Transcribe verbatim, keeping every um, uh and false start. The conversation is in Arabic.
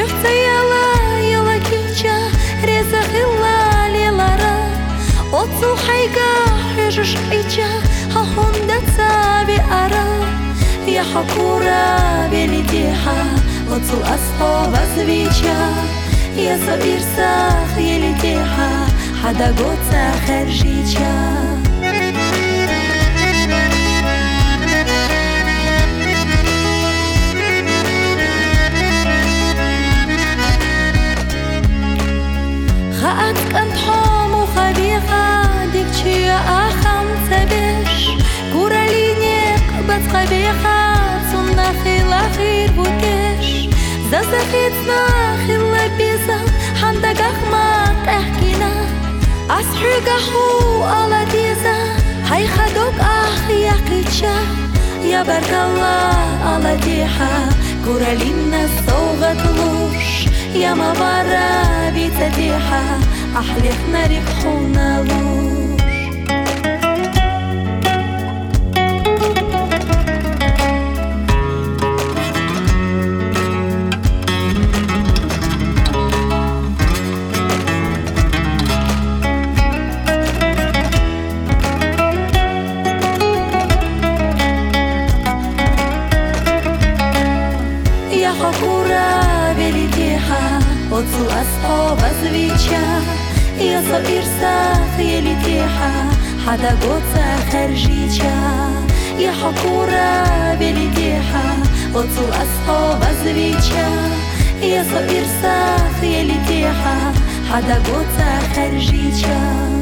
يرتيلا يلا كيجا رزا خلا ليلارا أطل حيقا حجش حيجا ههم دتابي أرا يا حكورا بلديحا أطل أصحاب أزبيجا يا صغير ساخ يلديحا حدا قوتا خرجيجا خاطك أنت حوم وخبيخة ديك شيا أخم تبش كورا لينيك بتقبيخة صنع خيلا خير بوتش زازخيتنا خيلا بيزا حندق أخماق أحكينا أصحيق أحو على ديزا هاي خدوك أخ يقيتشا يا بارك الله على ديحة كورا لينا الصوغة تلوش يا مبارا بتديحة أحلفنا ريحونا لوش يا حكورا بلديحة أطل أصحاب أزويجا يا صغير ساخ يلديحة حدا قوتا خرجيجا يا حكورا بلديحة أطل أصحاب أزويجا يا صغير ساخ يلديحة حدا قوتا خرجيجا